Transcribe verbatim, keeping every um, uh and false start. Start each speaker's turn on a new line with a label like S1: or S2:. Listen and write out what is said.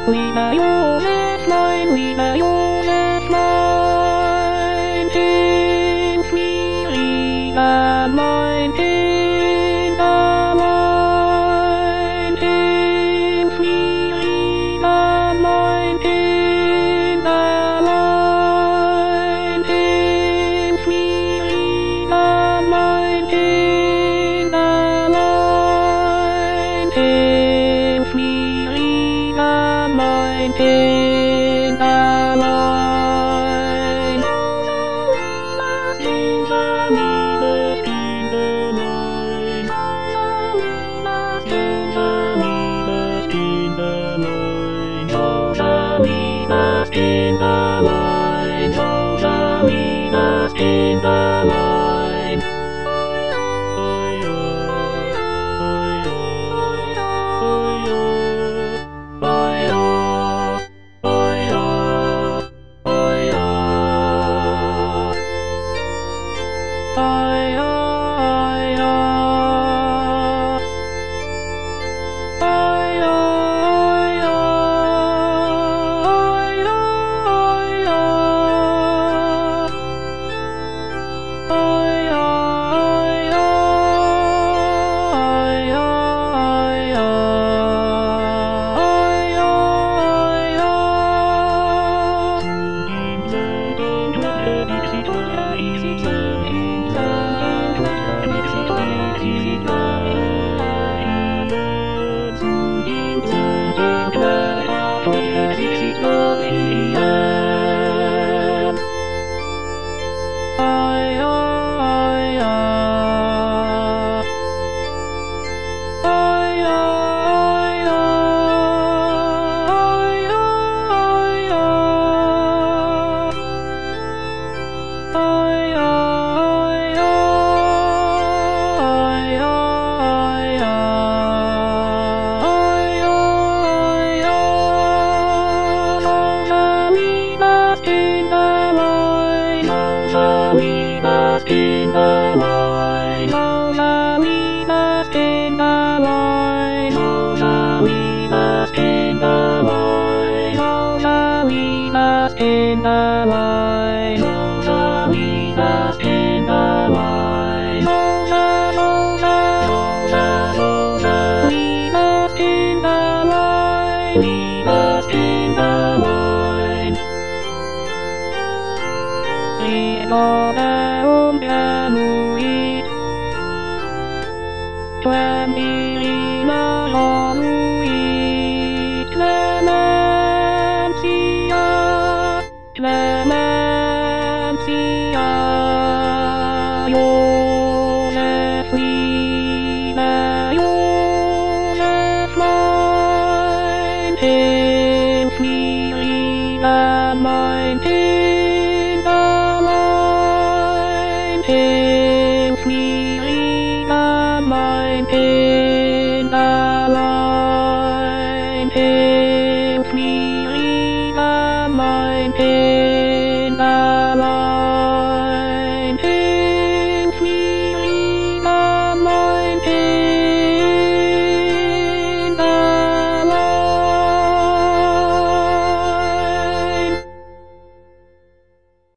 S1: Liebe Joseflein, liebe Joseflein, hilf mir, liebe mein Kinderlein, hilf mir, liebe mein Kinderlein, hilf mir, liebe mein Kinderlein, hilf mir, liebe mein Kinderlein. Unser liebes Kinderlein, unser liebes Kinderlein, unser liebes Kinderlein, unser liebes Kinderlein. Kinderlein, unser liebes Kinderlein, unser liebes Kinderlein, unser liebes Kinderlein, unser liebes Kinderlein, unser, unser, unser, unser liebes Kinderlein, liebes Kinderlein. Clemencia, Clemencia, Josefine, Joseflein, hilf mir, liebe mein Kinderlein, hilf mir, liebe mein Kinderlein.